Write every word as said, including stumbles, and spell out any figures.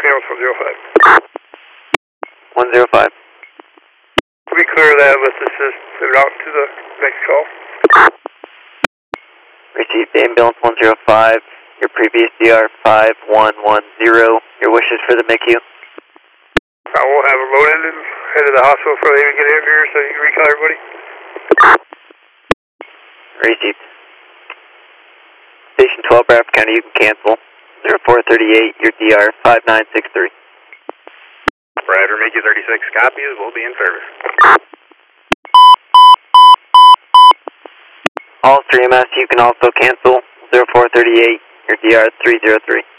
Ambulance one zero five. one zero five. We clear that, let's assist it out to the next call. Received ambulance one zero five, your previous D R five one one zero, your wishes for the M I C U? I will have it loaded and head to the hospital before they even get in here so you can recall everybody. Received. Station twelve, Bradford County, you can cancel. zero four thirty-eight, your D R five nine six three. Bradford, make you thirty-six copies, we'll be in service. All three M S, you can also cancel. zero four thirty-eight, your D R three zero three.